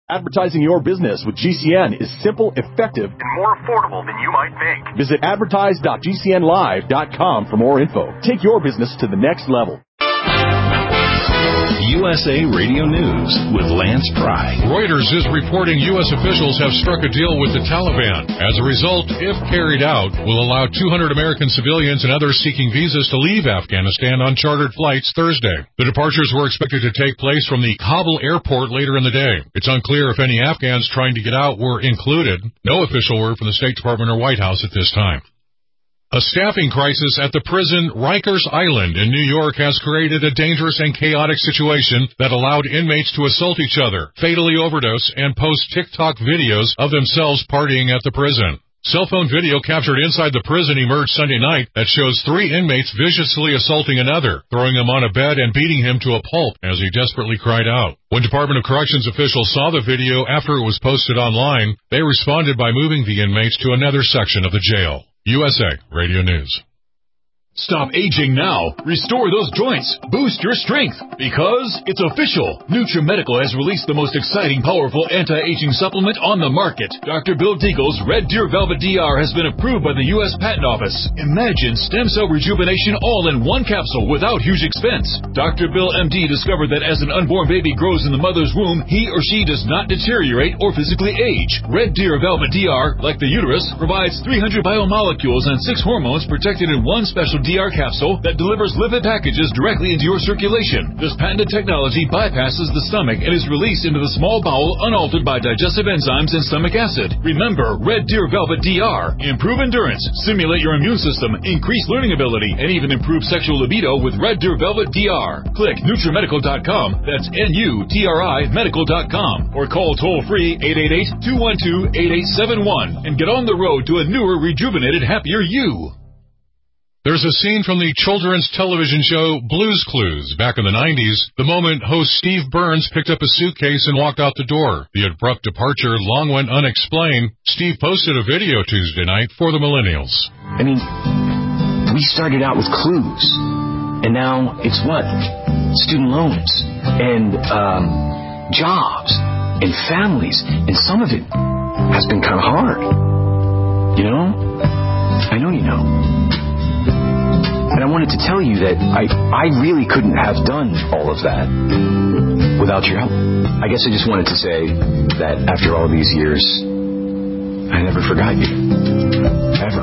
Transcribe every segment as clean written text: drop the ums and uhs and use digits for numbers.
Advertising your business with GCN is simple, effective, and more affordable than you might think. Visit advertise.gcnlive.com for more info. Take your business to the next level. USA Radio News with Lance Pry. Reuters is reporting U.S. officials have struck a deal with the Taliban. As a result, if carried out, will allow 200 American civilians and others seeking visas to leave Afghanistan on chartered flights Thursday. The departures were expected to take place from the Kabul airport later in the day. It's unclear if any Afghans trying to get out were included. No official word from the State Department or White House at this time. A staffing crisis at the prison Rikers Island in New York has created a dangerous and chaotic situation that allowed inmates to assault each other, fatally overdose, and post TikTok videos of themselves partying at the prison. Cell phone video captured inside the prison emerged Sunday night that shows 3 inmates viciously assaulting another, throwing him on a bed and beating him to a pulp as he desperately cried out. When Department of Corrections officials saw the video after it was posted online, they responded by moving the inmates to another section of the jail. USA Radio News. Stop aging now. Restore those joints. Boost your strength. Because it's official. NutriMedical has released the most exciting, powerful anti-aging supplement on the market. Dr. Bill Deagle's Red Deer Velvet DR has been approved by the U.S. Patent Office. Imagine stem cell rejuvenation all in one capsule without huge expense. Dr. Bill MD discovered that as an unborn baby grows in the mother's womb, he or she does not deteriorate or physically age. Red Deer Velvet DR, like the uterus, provides 300 biomolecules and 6 hormones protected in one special DR capsule that delivers lipid packages directly into your circulation. This patented technology bypasses the stomach and is released into the small bowel unaltered by digestive enzymes and stomach acid. Remember, Red Deer Velvet DR. Improve endurance, stimulate your immune system, increase learning ability, and even improve sexual libido with Red Deer Velvet DR. Click NutriMedical.com, that's NUTRI Medical.com, or call toll-free 888-212-8871 and get on the road to a newer, rejuvenated, happier you. There's a scene from the children's television show Blue's Clues back in the 90s, the moment host Steve Burns picked up a suitcase and walked out the door. The abrupt departure long went unexplained. Steve posted a video Tuesday night for the millennials. I mean, we started out with clues, and now it's what? Student loans, and jobs, and families, and some of it has been kind of hard. You know? I know you know. And I wanted to tell you that I really couldn't have done all of that without your help. I guess I just wanted to say that after all these years, I never forgot you. Ever.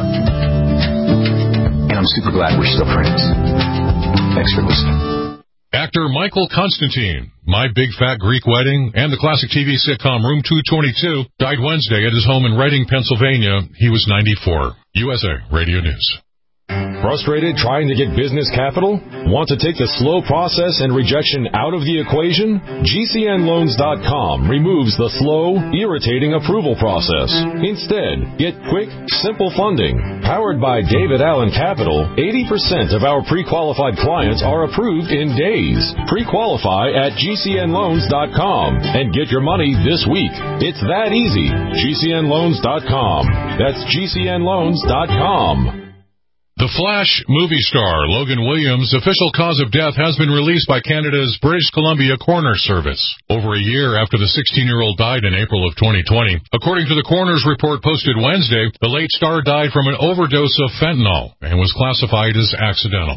And I'm super glad we're still friends. Thanks for listening. Actor Michael Constantine, My Big Fat Greek Wedding, and the classic TV sitcom Room 222 died Wednesday at his home in Reading, Pennsylvania. He was 94. USA Radio News. Frustrated trying to get business capital? Want to take the slow process and rejection out of the equation? GCNLoans.com removes the slow, irritating approval process. Instead, get quick, simple funding. Powered by David Allen Capital, 80% of our pre-qualified clients are approved in days. Pre-qualify at GCNLoans.com and get your money this week. It's that easy. GCNLoans.com. That's GCNLoans.com. The Flash movie star Logan Williams' official cause of death has been released by Canada's British Columbia Coroner Service. Over a year after the 16-year-old died in April of 2020. According to the coroner's report posted Wednesday, the late star died from an overdose of fentanyl and was classified as accidental.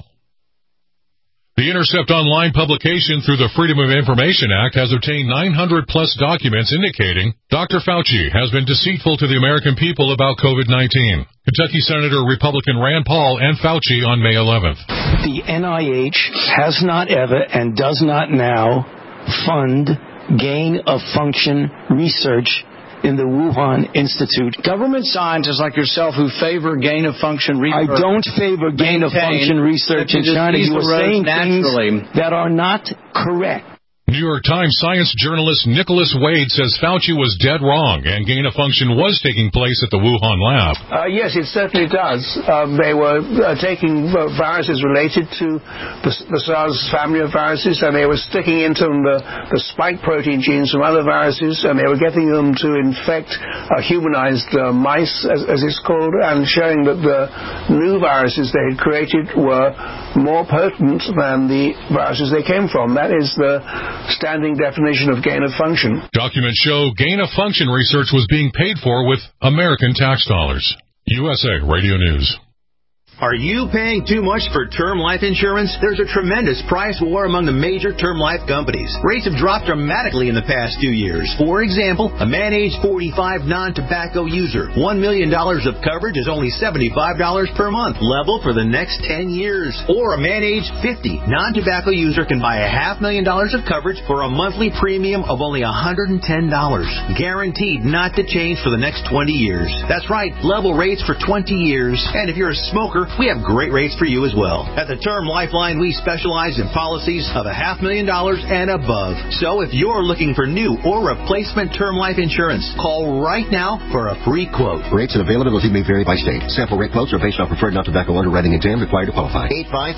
The Intercept Online publication through the Freedom of Information Act has obtained 900-plus documents indicating Dr. Fauci has been deceitful to the American people about COVID-19. Kentucky Senator Republican Rand Paul and Fauci on May 11th. The NIH has not ever and does not now fund gain-of-function research in the Wuhan Institute. Government scientists like yourself who favor gain-of-function research. I don't favor gain-of-function research in China. You are saying things that are not correct. New York Times science journalist Nicholas Wade says Fauci was dead wrong and gain-of-function was taking place at the Wuhan lab. Yes, it certainly does. They were taking viruses related to the SARS family of viruses, and they were sticking into them the spike protein genes from other viruses, and they were getting them to infect humanized mice, as it's called, and showing that the new viruses they had created were more potent than the viruses they came from. That is the standing definition of gain of function. Documents show gain of function research was being paid for with American tax dollars. USA Radio News. Are you paying too much for term life insurance? There's a tremendous price war among the major term life companies. Rates have dropped dramatically in the past 2 years. For example, a man age 45 non-tobacco user, $1 million of coverage is only $75 per month, level for the next 10 years. Or a man age 50 non-tobacco user can buy $500,000 of coverage for a monthly premium of only $110, guaranteed not to change for the next 20 years. That's right, level rates for 20 years. And if you're a smoker, we have great rates for you as well. At the Term Lifeline, we specialize in policies of $500,000 and above. So if you're looking for new or replacement term life insurance, call right now for a free quote. Rates and availability may vary by state. Sample rate quotes are based on preferred non-tobacco underwriting exam required to qualify.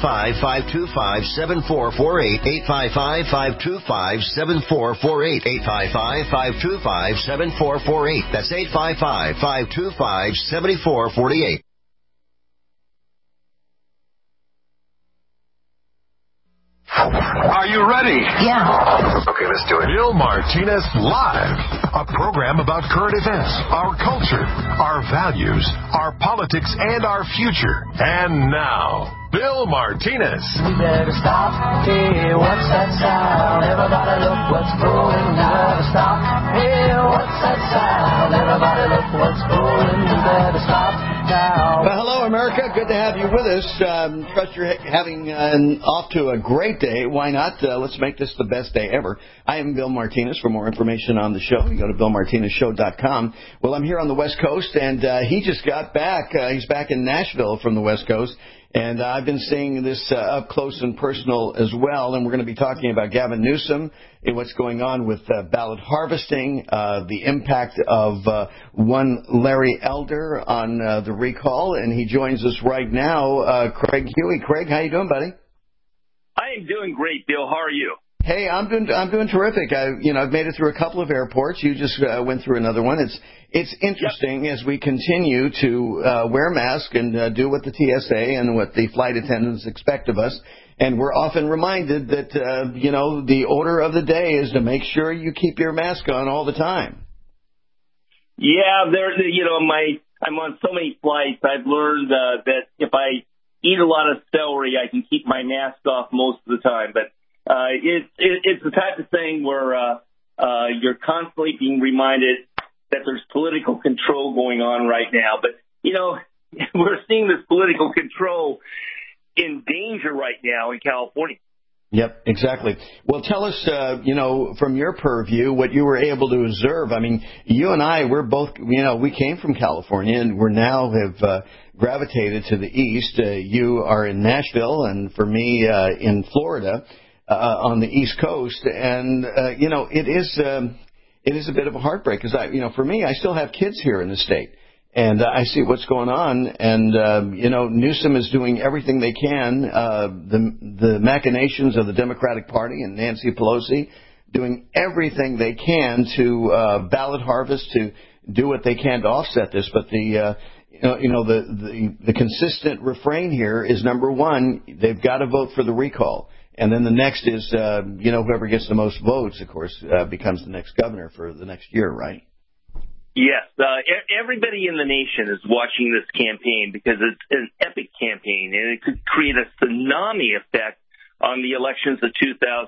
855-525-7448. 855-525-7448. 855-525-7448. That's 855-525-7448. Are you ready? Yeah. Okay, let's do it. Bill Martinez Live, a program about current events, our culture, our values, our politics, and our future. And now, Bill Martinez. We better stop. Hey, what's that sound? Everybody look what's going on. Stop. Hey, what's that sound? Everybody look what's going. We better stop now. Well, hello, America. Good to have you with us. Trust you're having off to a great day. Why not? Let's make this the best day ever. I am Bill Martinez. For more information on the show, you go to BillMartinezShow.com. Well, I'm here on the West Coast, and he just got back. He's back in Nashville from the West Coast. And I've been seeing this up close and personal as well. And we're going to be talking about Gavin Newsom and what's going on with ballot harvesting, the impact of one Larry Elder on the recall. And he joins us right now, Craig Huey. Craig, how you doing, buddy? I am doing great, Bill. How are you? Hey, I'm doing terrific. I've made it through a couple of airports. You just went through another one. It's interesting as we continue to wear masks and do what the TSA and what the flight attendants expect of us. And we're often reminded that the order of the day is to make sure you keep your mask on all the time. Yeah, I'm on so many flights. I've learned that if I eat a lot of celery, I can keep my mask off most of the time. But it's the type of thing where you're constantly being reminded that there's political control going on right now. But, we're seeing this political control in danger right now in California. Yep, exactly. Well, tell us, from your purview, what you were able to observe. I mean, you and I, we're both, we came from California, and we're now have gravitated to the east. You are in Nashville, and for me, in Florida. On the East Coast, and it is a bit of a heartbreak because for me, I still have kids here in the state, and I see what's going on, and Newsom is doing everything they can. The machinations of the Democratic Party and Nancy Pelosi doing everything they can to ballot harvest, to do what they can to offset this, but the consistent refrain here is, number one, they've got to vote for the recall. And then the next is, whoever gets the most votes, of course, becomes the next governor for the next year, right? Yes. Everybody in the nation is watching this campaign because it's an epic campaign, and it could create a tsunami effect on the elections of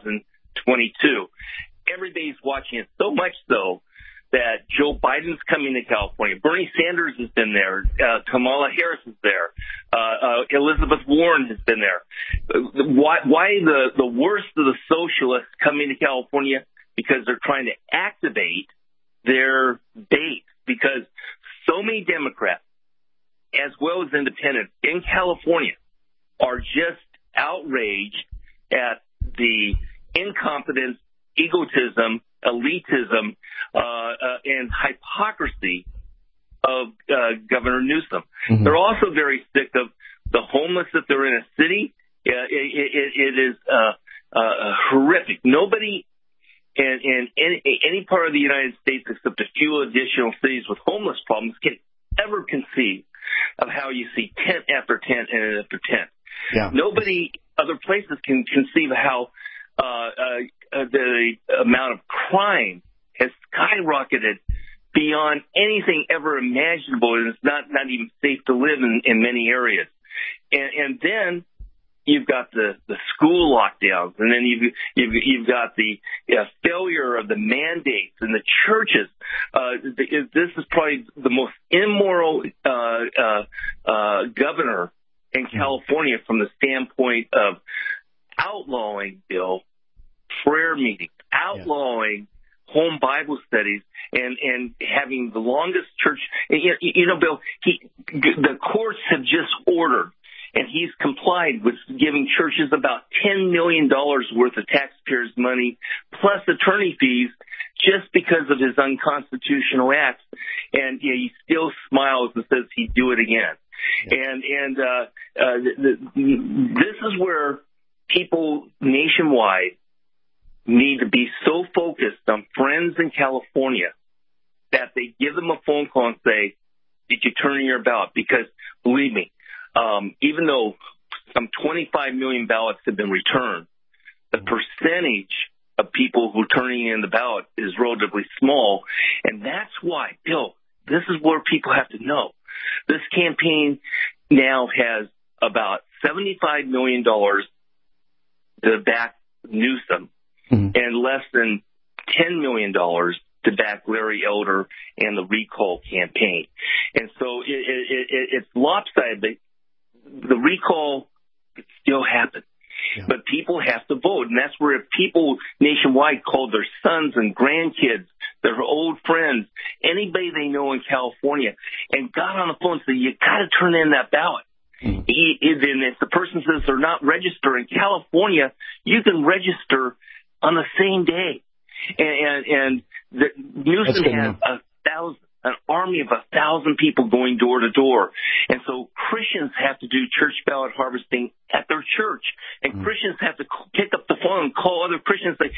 2022. Everybody's watching it, so much so that Joe Biden's coming to California. Bernie Sanders has been there. Kamala Harris is there. Elizabeth Warren has been there. Why the worst of the socialists coming to California? Because they're trying to activate their base. Because so many Democrats, as well as independents in California, are just outraged at the incompetence, egotism, elitism, and hypocrisy of Governor Newsom. Mm-hmm. They're also very sick of the homeless that they're in a city. It is horrific. Nobody in any part of the United States except a few additional cities with homeless problems can ever conceive of how you see tent after tent and after tent. Yeah. Nobody other places can conceive of how the amount of crime has skyrocketed beyond anything ever imaginable, and it's not even safe to live in many areas. And then you've got the school lockdowns, and then you've got the failure of the mandates in the churches. This is probably the most immoral governor in California from the standpoint of outlawing, Bill, prayer meetings, outlawing home Bible studies, and having the longest church. You know, Bill, the courts have just ordered, and he's complied with giving churches about $10 million worth of taxpayers' money plus attorney fees just because of his unconstitutional acts. And he still smiles and says he'd do it again. This is where people nationwide need to be so focused on friends in California that they give them a phone call and say, did you turn in your ballot? Because believe me, even though some 25 million ballots have been returned, the percentage of people who are turning in the ballot is relatively small. And that's why, Bill, this is where people have to know. This campaign now has about $75 million to back Newsom and less than $10 million to back Larry Elder and the recall campaign. And so it's lopsided. The recall could still happen. But people have to vote, and that's where people nationwide called their sons and grandkids, their old friends, anybody they know in California, and got on the phone and said, you got to turn in that ballot. And if the person says they're not registered in California, you can register on the same day. And Newsom has an army of 1,000 people going door to door. And so Christians have to do church ballot harvesting at their church. And Christians have to pick up the phone and call other Christians and say,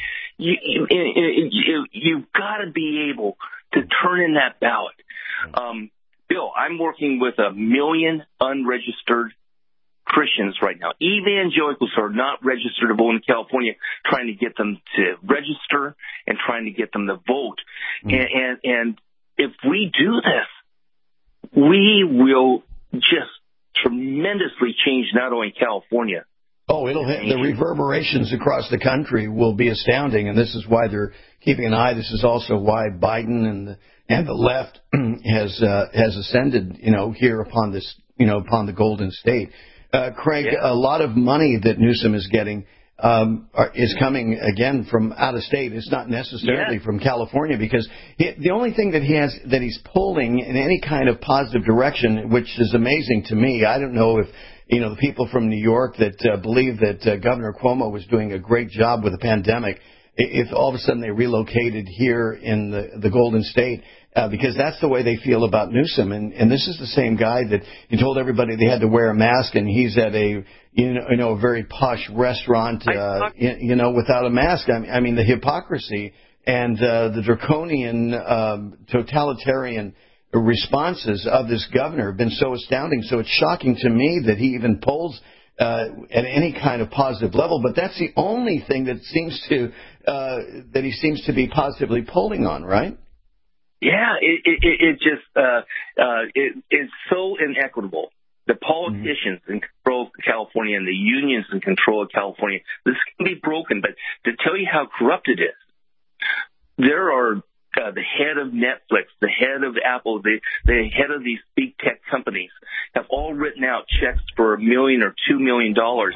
you've got to be able to turn in that ballot. Bill, I'm working with 1 million unregistered Christians right now. Evangelicals who are not registered to vote in California, trying to get them to register and trying to get them to vote. And if we do this, we will just tremendously change not only California. Oh, the reverberations across the country will be astounding, and this is why they're keeping an eye. This is also why Biden and the left has ascended, here upon this, upon the Golden State. Craig, a lot of money that Newsom is getting is coming again from out of state. It's not necessarily from California, because the only thing that he's pulling in any kind of positive direction, which is amazing to me. I don't know if the people from New York that believe that Governor Cuomo was doing a great job with the pandemic, if all of a sudden they relocated here in the Golden State, because that's the way they feel about Newsom. And this is the same guy that he told everybody they had to wear a mask, and he's at a a very posh restaurant without a mask. I mean the hypocrisy and the draconian totalitarian responses of this governor have been so astounding. So it's shocking to me that he even polls at any kind of positive level. But that's the only thing that he seems to be positively polling on, right? Yeah, it's so inequitable. The politicians in control of California and the unions in control of California, this can be broken. But to tell you how corrupt it is, there are the head of Netflix, the head of Apple, the head of these big tech companies have all written out checks for $1 million or $2 million.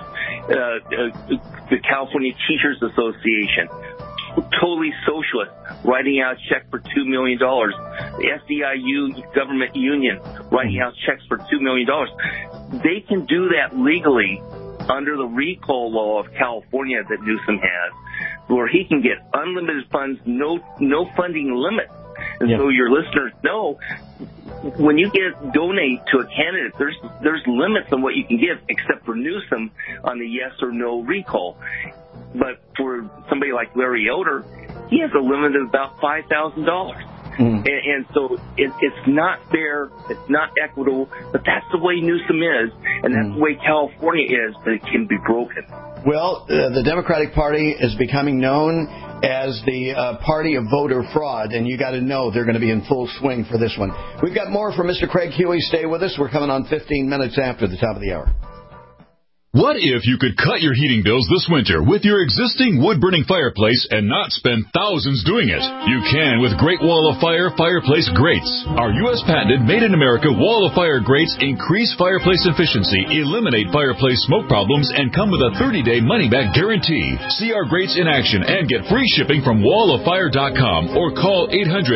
The California Teachers Association, totally socialist, writing out a check for $2 million. The SEIU government union writing out checks for $2 million. They can do that legally under the recall law of California that Newsom has, where he can get unlimited funds, no funding limit. And so your listeners know, when you donate to a candidate, there's limits on what you can give, except for Newsom on the yes or no recall. But for somebody like Larry Elder, he has a limit of about $5,000. And so it's not fair, it's not equitable, but that's the way Newsom is, and that's the way California is, but it can be broken. Well, the Democratic Party is becoming known as the party of voter fraud, and you got to know they're going to be in full swing for this one. We've got more from Mr. Craig Huey. Stay with us. We're coming on 15 minutes after the top of the hour. What if you could cut your heating bills this winter with your existing wood-burning fireplace and not spend thousands doing it? You can with Great Wall of Fire fireplace grates. Our U.S. patented made-in-America Wall of Fire grates increase fireplace efficiency, eliminate fireplace smoke problems, and come with a 30-day money-back guarantee. See our grates in action and get free shipping from walloffire.com or call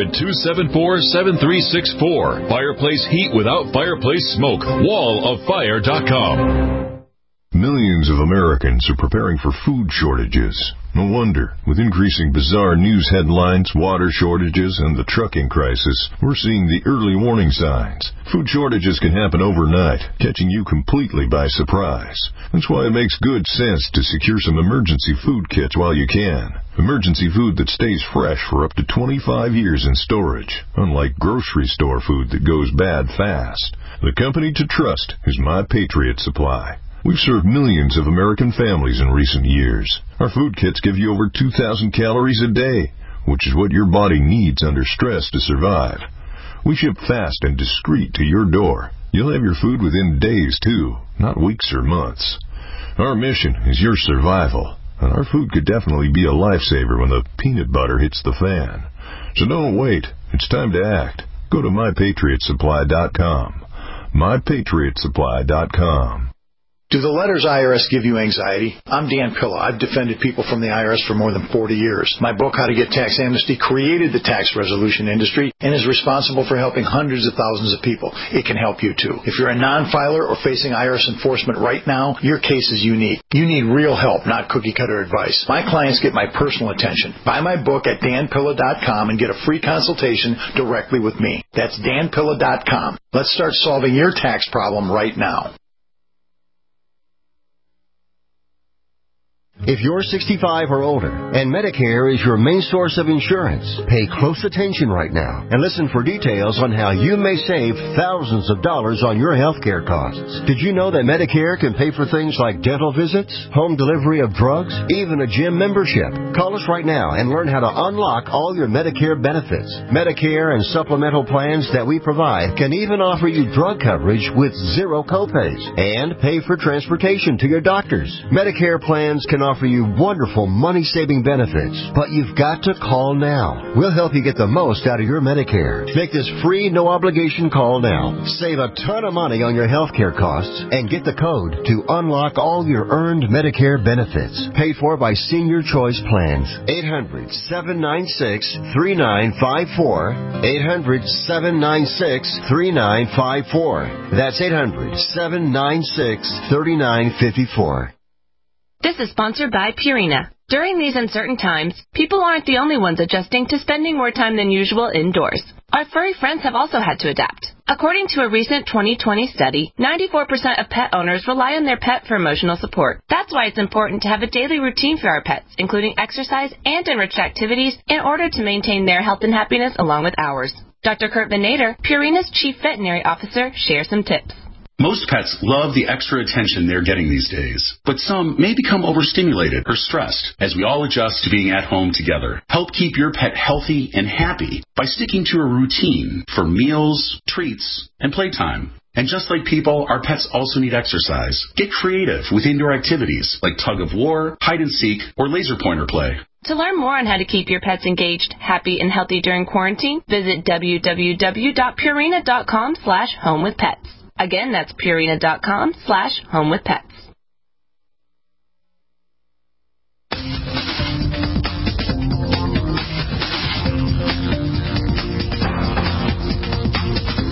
800-274-7364. Fireplace heat without fireplace smoke. walloffire.com. Millions of Americans are preparing for food shortages. No wonder. With increasing bizarre news headlines, water shortages, and the trucking crisis, we're seeing the early warning signs. Food shortages can happen overnight, catching you completely by surprise. That's why it makes good sense to secure some emergency food kits while you can. Emergency food that stays fresh for up to 25 years in storage, unlike grocery store food that goes bad fast. The company to trust is My Patriot Supply. We've served millions of American families in recent years. Our food kits give you over 2,000 calories a day, which is what your body needs under stress to survive. We ship fast and discreet to your door. You'll have your food within days, too, not weeks or months. Our mission is your survival, and our food could definitely be a lifesaver when the peanut butter hits the fan. So don't wait. It's time to act. Go to MyPatriotSupply.com. MyPatriotSupply.com. Do the letters IRS give you anxiety? I'm Dan Pilla. I've defended people from the IRS for more than 40 years. My book, How to Get Tax Amnesty, created the tax resolution industry and is responsible for helping hundreds of thousands of people. It can help you, too. If you're a non-filer or facing IRS enforcement right now, your case is unique. You need real help, not cookie-cutter advice. My clients get my personal attention. Buy my book at danpilla.com and get a free consultation directly with me. That's danpilla.com. Let's start solving your tax problem right now. If you're 65 or older and Medicare is your main source of insurance, pay close attention right now and listen for details on how you may save thousands of dollars on your health care costs. Did you know that Medicare can pay for things like dental visits, home delivery of drugs, even a gym membership? Call us right now and learn how to unlock all your Medicare benefits. Medicare and supplemental plans that we provide can even offer you drug coverage with zero copays and pay for transportation to your doctors. Medicare plans can offer you wonderful money-saving benefits, but you've got to call now. We'll help you get the most out of your Medicare. Make this free, no-obligation call now. Save a ton of money on your health care costs and get the code to unlock all your earned Medicare benefits. Paid for by Senior Choice Plans. 800-796-3954. 800-796-3954. That's 800-796-3954. This is sponsored by Purina. During these uncertain times, people aren't the only ones adjusting to spending more time than usual indoors. Our furry friends have also had to adapt. According to a recent 2020 study, 94% of pet owners rely on their pet for emotional support. That's why it's important to have a daily routine for our pets, including exercise and enriched activities, in order to maintain their health and happiness along with ours. Dr. Kurt Van Nader, Purina's Chief Veterinary Officer, shares some tips. Most pets love the extra attention they're getting these days, but some may become overstimulated or stressed as we all adjust to being at home together. Help keep your pet healthy and happy by sticking to a routine for meals, treats, and playtime. And just like people, our pets also need exercise. Get creative with indoor activities like tug of war, hide and seek, or laser pointer play. To learn more on how to keep your pets engaged, happy, and healthy during quarantine, visit www.purina.com/homewithpets. Again, that's Purina.com/homewithpets.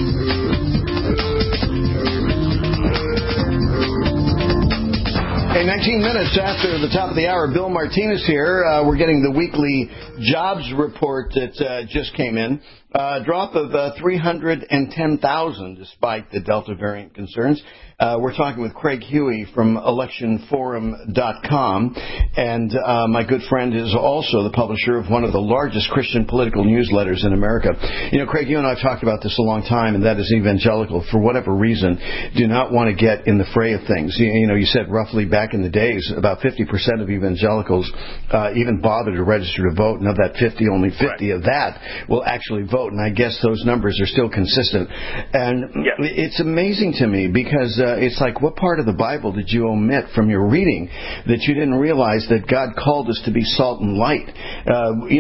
In 19 minutes after the top of the hour, Bill Martinez here. We're getting the weekly jobs report that just came in. Drop of 310,000 despite the Delta variant concerns. We're talking with Craig Huey from electionforum.com, and my good friend is also the publisher of one of the largest Christian political newsletters in America. You know, Craig, you and I have talked about this a long time, and that is evangelical, for whatever reason, do not want to get in the fray of things. You know, you said roughly back in the days, about 50% of evangelicals even bother to register to vote, and of that 50, only 50 of that will actually vote, and I guess those numbers are still consistent. And it's amazing to me because it's like, what part of the Bible did you omit from your reading that you didn't realize that God called us to be salt and light? We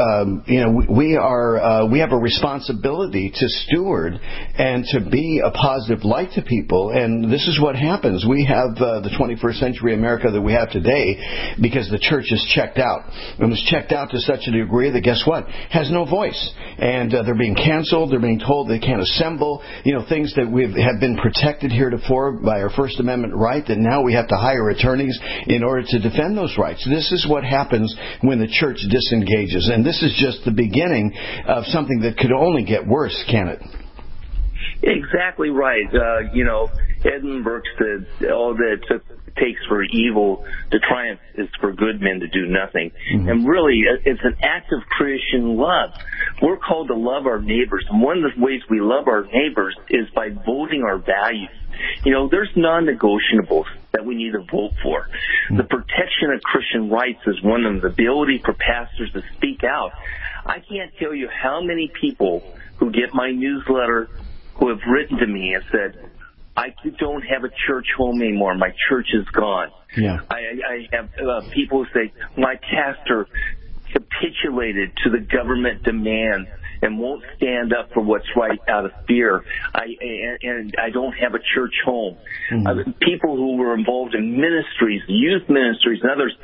have a responsibility to steward and to be a positive light to people, and this is what happens. We have the 21st century America that we have today because the church is checked out. It was checked out to such a degree that, guess what, has no voice, and they're being canceled. They're being told they can't assemble. You know, things that have been protected heretofore by our First Amendment right, that now we have to hire attorneys in order to defend those rights. This is what happens when the church disengages, and this is just the beginning of something that could only get worse, can it? Exactly right. Edmund Burke said, all that it takes for evil to triumph is for good men to do nothing. Mm-hmm. And really, it's an act of Christian love. We're called to love our neighbors. And one of the ways we love our neighbors is by voting our values. You know, there's non-negotiables that we need to vote for. Mm-hmm. The protection of Christian rights is one of them. The ability for pastors to speak out. I can't tell you how many people who get my newsletter who have written to me and said, I don't have a church home anymore. My church is gone. Yeah. I have people who say, my pastor capitulated to the government demands and won't stand up for what's right out of fear. And I don't have a church home. Mm-hmm. People who were involved in ministries, youth ministries, and others,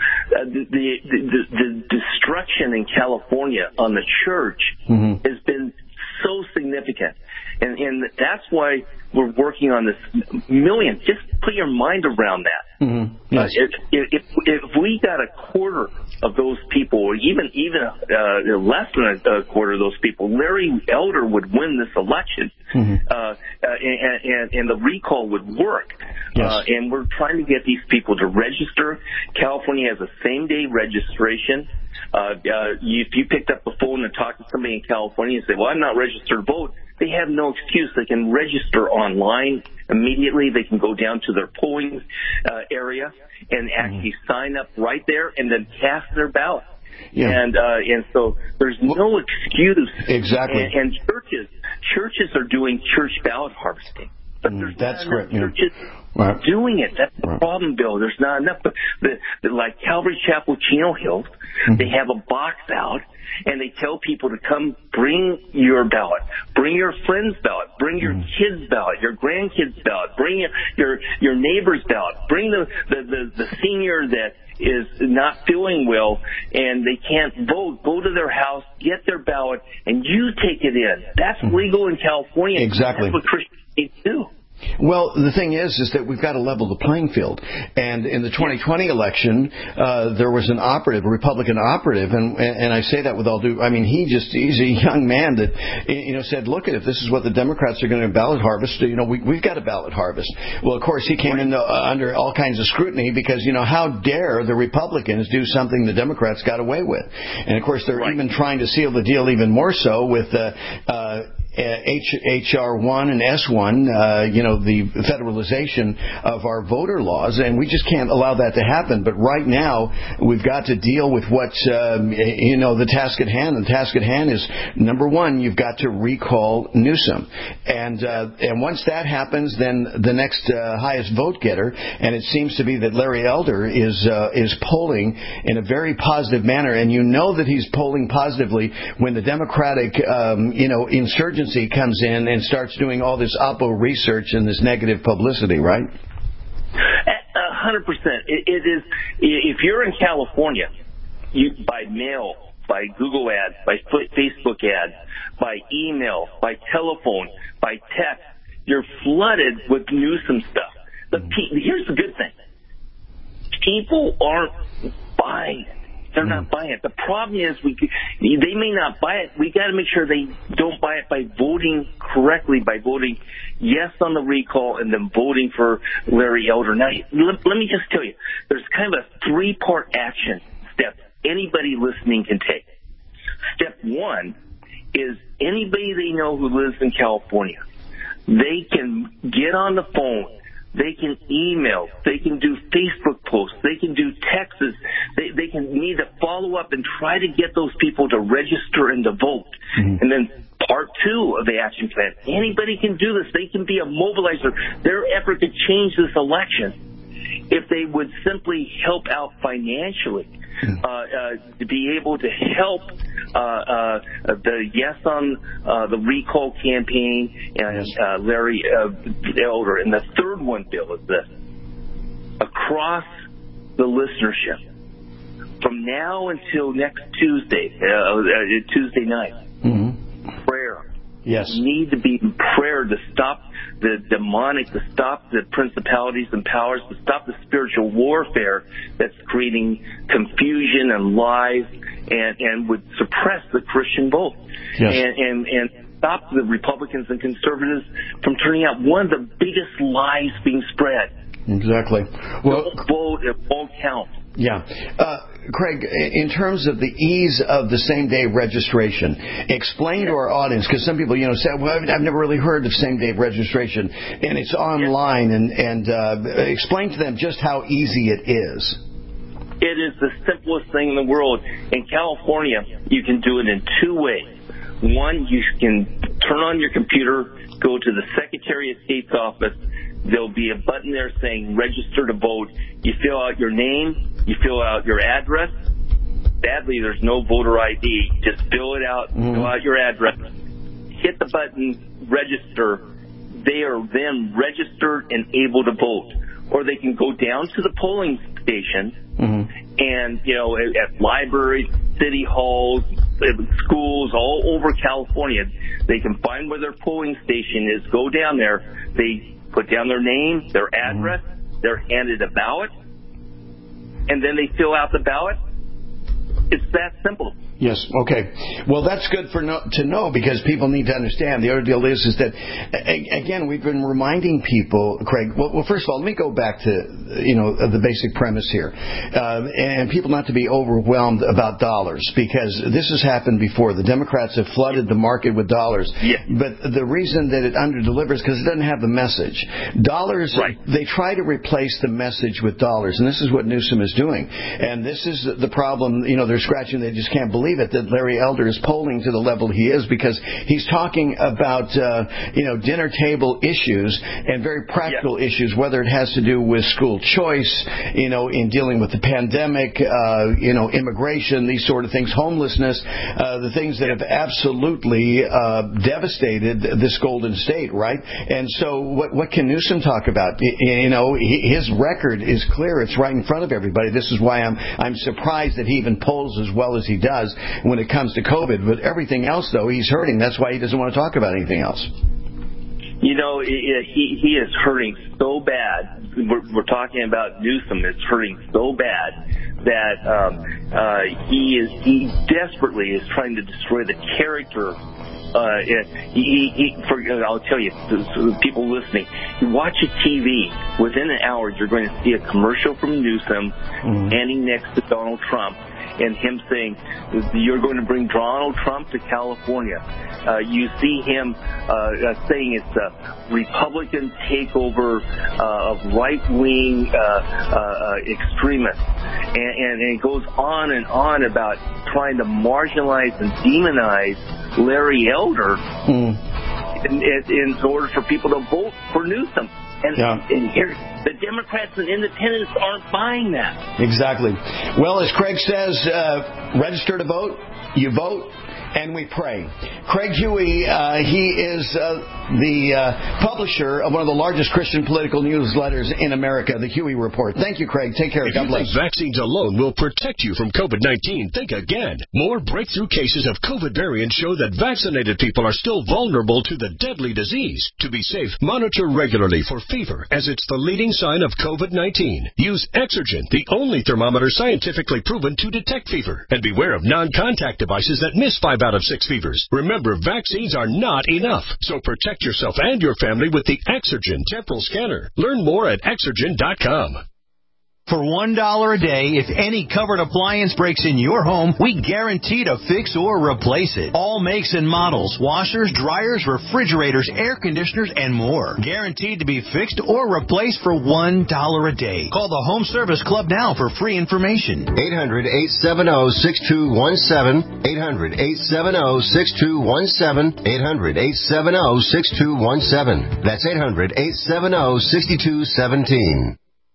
the destruction in California on the church mm-hmm. has been so significant. And that's why we're working on this million. Just put your mind around that. Mm-hmm. Yes. If we got a quarter of those people, or even less than a quarter of those people, Larry Elder would win this election, mm-hmm. And the recall would work. Yes. And we're trying to get these people to register. California has a same-day registration. If you picked up the phone and talked to somebody in California and say, well, I'm not registered to vote, they have no excuse. They can register online immediately. They can go down to their polling area and actually sign up right there and then cast their ballot. Yeah. And so there's no excuse. Exactly. And churches are doing church ballot harvesting. But there's not enough churches doing it. That's the problem, Bill. There's not enough. Like Calvary Chapel, Chino Hills, mm-hmm. they have a box out, and they tell people to come bring your ballot, bring your friend's ballot, bring your mm-hmm. kid's ballot, your grandkid's ballot, bring your neighbor's ballot, bring the senior that is not feeling well and they can't vote, go to their house, get their ballot, and you take it in. That's mm-hmm. legal in California. Exactly. That's what Christians need to do. Well, the thing is that we've got to level the playing field. And in the 2020 election, there was a Republican operative, and I say that with all due, I mean, he's a young man that, said, look, if this is what the Democrats are going to ballot harvest, we've got a ballot harvest. Well, of course, he came in under all kinds of scrutiny because, how dare the Republicans do something the Democrats got away with? And of course, they're even trying to seal the deal even more so with, H.R. 1 and S1, the federalization of our voter laws, and we just can't allow that to happen. But right now, we've got to deal with what's, the task at hand. The task at hand is, number one, you've got to recall Newsom. And once that happens, then the next highest vote getter, and it seems to be that Larry Elder is polling in a very positive manner. And you know that he's polling positively when the Democratic, insurgency comes in and starts doing all this oppo research and this negative publicity, right? 100%. It is. If you're in California, by mail, by Google ads, by Facebook ads, by email, by telephone, by text, you're flooded with Newsom stuff. Here's the good thing. people aren't buying it. They're not buying it. The problem is they may not buy it. We got to make sure they don't buy it by voting correctly, by voting yes on the recall and then voting for Larry Elder. Now, let me just tell you, there's kind of a 3-part action step anybody listening can take. Step 1 is anybody they know who lives in California, they can get on the phone. They can email. They can do Facebook posts. They can do texts. They can need to follow up and try to get those people to register and to vote. And then part 2 of the action plan. Anybody can do this. They can be a mobilizer. Their effort to change this election, if they would simply help out financially, to be able to help the Yes on the Recall campaign and Larry Elder. And the third one, Bill, is this. Across the listenership, from now until next Tuesday night, prayer. Yes. We need to be in prayer to stop the demonic, to stop the principalities and powers, to stop the spiritual warfare that's creating confusion and lies and would suppress the Christian vote. Yes. And stop the Republicans and conservatives from turning out one of the biggest lies being spread. Exactly. Well, don't vote, it won't count. Yeah. Craig, in terms of the ease of the same-day registration, explain to our audience, because some people, say, well, I've never really heard of same-day registration, and it's online, and explain to them just how easy it is. It is the simplest thing in the world. In California, you can do it in 2 ways. One, you can turn on your computer, go to the Secretary of State's office. There'll be a button there saying register to vote. You fill out your name, you fill out your address. Sadly, there's no voter ID. Just fill it out, fill out your address. Hit the button, register. They are then registered and able to vote. Or they can go down to the polling station and, at libraries, city halls, schools all over California, they can find where their polling station is, go down there, they put down their name, their address, they're handed a ballot, and then they fill out the ballot. It's that simple. Yes. Okay. Well, that's good to know, because people need to understand. The other deal is that, again, we've been reminding people, Craig. Well, first of all, let me go back to the basic premise here, and people not to be overwhelmed about dollars, because this has happened before. The Democrats have flooded the market with dollars, but the reason that it underdelivers is because it doesn't have the message. Dollars. Right. They try to replace the message with dollars, and this is what Newsom is doing. And this is the problem. They're scratching. They just can't believe it that Larry Elder is polling to the level he is, because he's talking about dinner table issues and very practical issues, whether it has to do with school choice, in dealing with the pandemic, immigration, these sort of things, homelessness, the things that have absolutely devastated this Golden State, right? And so what can Newsom talk about? His record is clear. It's right in front of everybody. This is why I'm surprised that he even polls as well as he does when it comes to COVID. But everything else, though, he's hurting. That's why he doesn't want to talk about anything else. He is hurting so bad. We're talking about Newsom. It's hurting so bad that he desperately is trying to destroy the character. I'll tell you, people listening, you watch a TV, within an hour you're going to see a commercial from Newsom standing next to Donald Trump, and him saying, you're going to bring Donald Trump to California. You see him saying it's a Republican takeover of right-wing extremists. And it goes on and on about trying to marginalize and demonize Larry Elder in order for people to vote for Newsom. And here, the Democrats and independents aren't buying that. Exactly. Well, as Craig says, register to vote. You vote. and we pray. Craig Huey, he is the publisher of one of the largest Christian political newsletters in America, the Huey Report. Thank you, Craig. Take care. God bless. If you think vaccines alone will protect you from COVID-19, think again. More breakthrough cases of COVID variants show that vaccinated people are still vulnerable to the deadly disease. To be safe, monitor regularly for fever, as it's the leading sign of COVID-19. Use Exergen, the only thermometer scientifically proven to detect fever. And beware of non-contact devices that miss 5 out of 6 fevers. Remember, vaccines are not enough. So protect yourself and your family with the Exergen temporal scanner. Learn more at Exergen.com. For $1 a day, if any covered appliance breaks in your home, we guarantee to fix or replace it. All makes and models, washers, dryers, refrigerators, air conditioners, and more. Guaranteed to be fixed or replaced for $1 a day. Call the Home Service Club now for free information. 800-870-6217. 800-870-6217. 800-870-6217. That's 800-870-6217.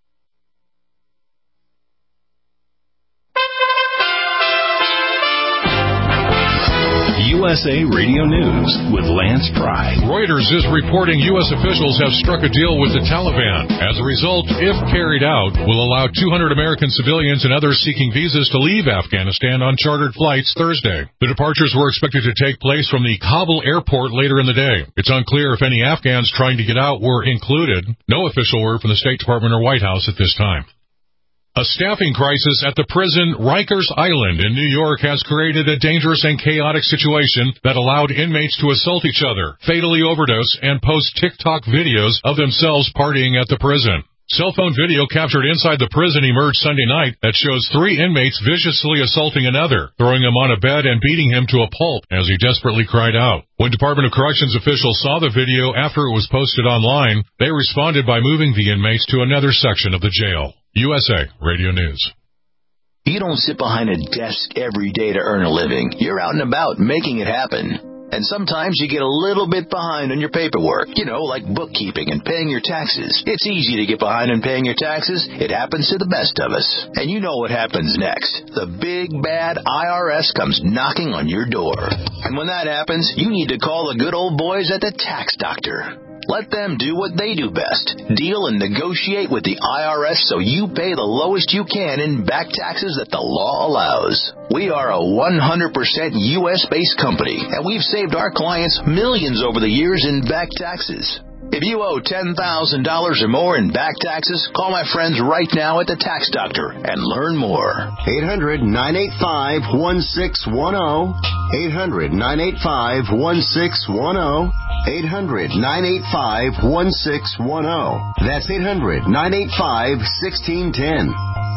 USA Radio News with Lance Pry. Reuters is reporting U.S. officials have struck a deal with the Taliban. As a result, if carried out, will allow 200 American civilians and others seeking visas to leave Afghanistan on chartered flights Thursday. The departures were expected to take place from the Kabul airport later in the day. It's unclear if any Afghans trying to get out were included. No official word from the State Department or White House at this time. A staffing crisis at the prison Rikers Island in New York has created a dangerous and chaotic situation that allowed inmates to assault each other, fatally overdose, and post TikTok videos of themselves partying at the prison. Cell phone video captured inside the prison emerged Sunday night that shows 3 inmates viciously assaulting another, throwing him on a bed and beating him to a pulp as he desperately cried out. When Department of Corrections officials saw the video after it was posted online, they responded by moving the inmates to another section of the jail. USA Radio News. You don't sit behind a desk every day to earn a living. You're out and about making it happen. And sometimes you get a little bit behind on your paperwork, like bookkeeping and paying your taxes. It's easy to get behind on paying your taxes. It happens to the best of us. And you know what happens next. The big, bad IRS comes knocking on your door. And when that happens, you need to call the good old boys at the Tax Doctor. Let them do what they do best. Deal and negotiate with the IRS so you pay the lowest you can in back taxes that the law allows. We are a 100% U.S.-based company, and we've saved our clients millions over the years in back taxes. If you owe $10,000 or more in back taxes, call my friends right now at the Tax Doctor and learn more. 800-985-1610. 800-985-1610. 800-985-1610. That's 800-985-1610.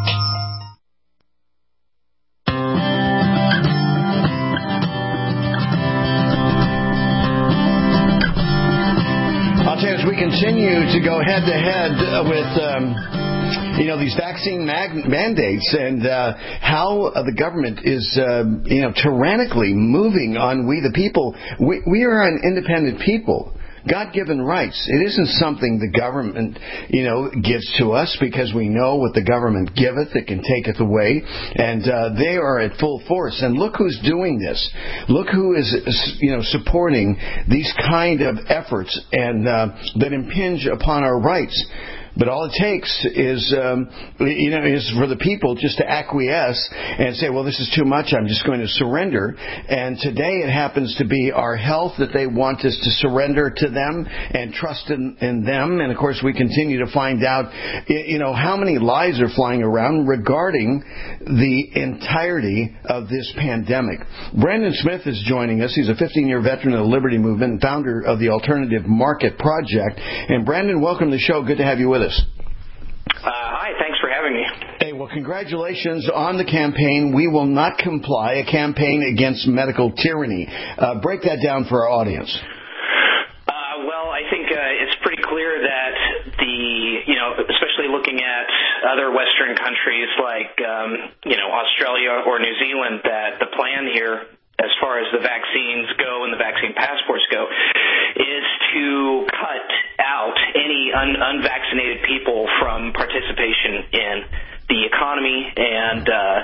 As we continue to go head-to-head with, these vaccine mandates and how the government is, tyrannically moving on we the people. We are an independent people. God-given rights. It isn't something the government, gives to us because we know what the government giveth, it can taketh away. And they are at full force. And look who's doing this. Look who is, supporting these kind of efforts and that impinge upon our rights. But all it takes is for the people just to acquiesce and say, well, this is too much, I'm just going to surrender. And today it happens to be our health that they want us to surrender to them and trust in them. And, of course, we continue to find out, how many lies are flying around regarding the entirety of this pandemic. Brandon Smith is joining us. He's a 15-year veteran of the Liberty Movement and founder of the Alternative Market Project. And, Brandon, welcome to the show. Good to have you with us. Hi, thanks for having me. Hey, well, congratulations on the campaign. We Will Not Comply, a campaign against medical tyranny. Break that down for our audience. Well, I think it's pretty clear that especially looking at other Western countries like, Australia or New Zealand, that the plan here, as far as the vaccines go and the vaccine passports go, is to cut out any unvaccinated people from participation in the economy and,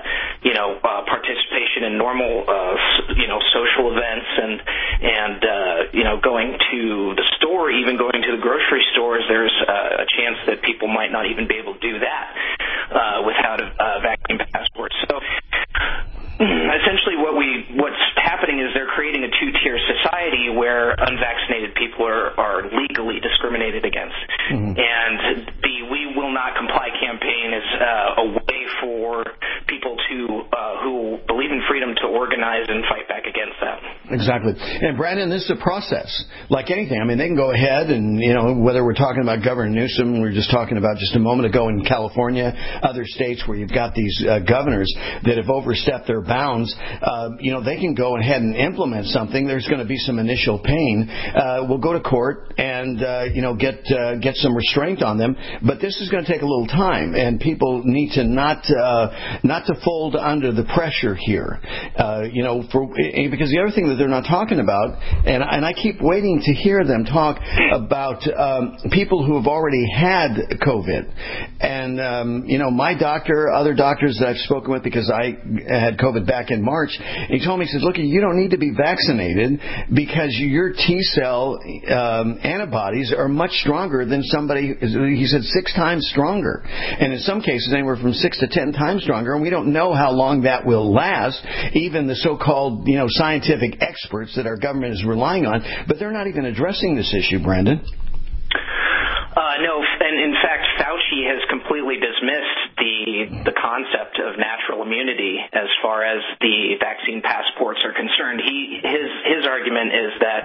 participation in normal, social events and going to the store, even going to the grocery stores, there's a chance that people might not even be able to do that without a vaccine passport. So essentially what's happening is they're creating a two-tier society where unvaccinated people are legally discriminated against. Mm-hmm. And the We Will Not Comply campaign is a way for people who believe in freedom to organize and fight back against that. Exactly. And Brandon, this is a process. Like anything, I mean, they can go ahead and, whether we're talking about Governor Newsom, we were just talking about just a moment ago in California, other states where you've got these governors that have overstepped their bounds, they can go ahead and implement something. There's going to be some initial pain. We'll go to court and, get some restraint on them. But this is going to take a little time, and people need to not to fold under the pressure here. Because the other thing that they're not talking about, and I keep waiting to hear them talk about people who have already had COVID. And, my doctor, other doctors that I've spoken with, because I had COVID back in March, he told me, he says, look, you don't need to be vaccinated because your T-cell antibodies are much stronger than somebody, he said, 6 times stronger. And in some cases, anywhere from 6 to 10 times stronger. And we don't know how long that will last. Even the so-called, scientific experts that our government is relying on. But they're not even addressing this issue, Brandon. No, and in fact, Fauci has completely dismissed the concept of natural immunity as far as the vaccine passports are concerned. His argument is that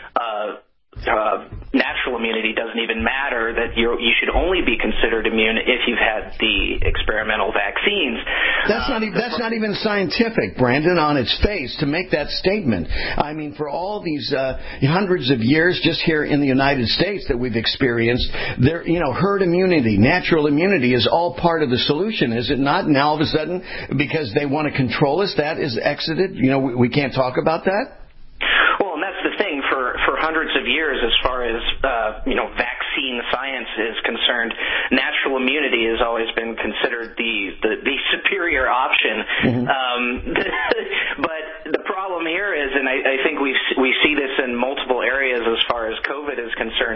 natural immunity doesn't even matter, that you should only be considered immune if you've had the experimental vaccines. That's not even scientific, Brandon, on its face to make that statement. I mean, for all these hundreds of years just here in the United States that we've experienced, herd immunity, natural immunity is all part of the solution, is it not? Now all of a sudden, because they want to control us, that is exited. We can't talk about that? Well, and that's the thing. For hundreds of years, as far as vaccine science is concerned, natural immunity has always been considered the superior option. Mm-hmm. But the problem here is, and I think we see this in multiple areas as far as COVID is concerned,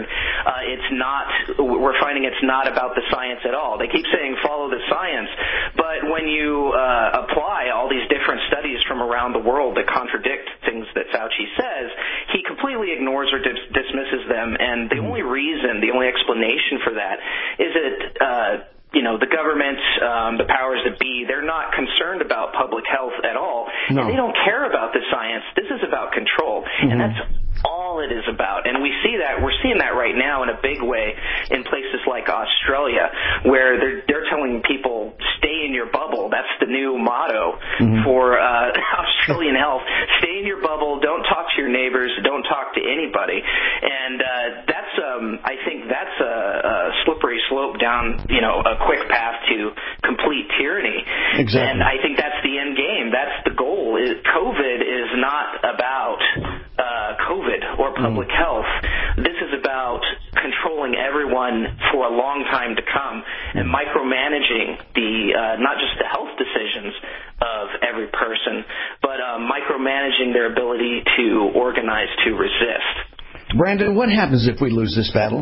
we're finding it's not about the science at all. They keep saying follow the science, but when you apply all these different studies from around the world that contradict things that Fauci says, he completely ignores or dismisses them. And the only explanation for that is that the government, the powers that be, they're not concerned about public health at all. No. And they don't care about the science. This is about control. Mm-hmm. And that's all it is about. And we're seeing that right now in a big way in places like Australia, where they're telling people, stay in your bubble. That's the new motto for Australian health. Stay in your bubble. Don't talk to your neighbors. Don't talk to anybody. And I think that's a slippery slope down, a quick path to complete tyranny. Exactly. And I think that's the end game. That's the goal. COVID is not about COVID or public health. This is about controlling everyone for a long time to come and micromanaging not just the health decisions of every person, but micromanaging their ability to organize to resist. Brandon, what happens if we lose this battle?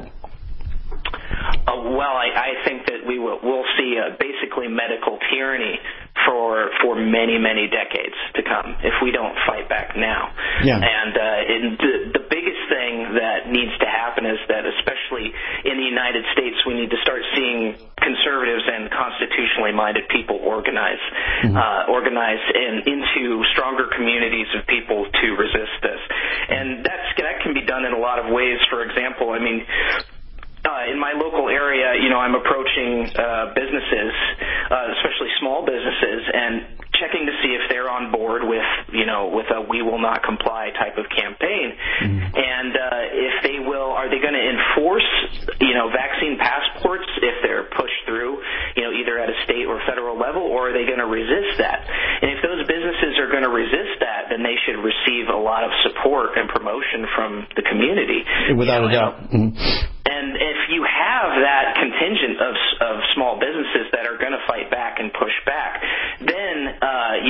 Well, I think that we'll see basically medical tyranny for many, many decades to come if we don't fight back now. Yeah. And the biggest thing that needs to happen is that, especially in the United States, we need to start seeing conservatives and constitutionally minded people organize into stronger communities of people to resist this. And that can be done in a lot of ways. For example, in my local area, I'm approaching businesses, especially small businesses, and checking to see if they're on board with a We Will Not Comply type of campaign. And if they will, are they going to enforce, vaccine passports if they're pushed through, either at a state or federal level, or are they going to resist that? And if those businesses are going to resist that, then they should receive a lot of support and promotion from the community. Without a doubt. And if you have that contingent of small businesses that are going to fight back and push back, then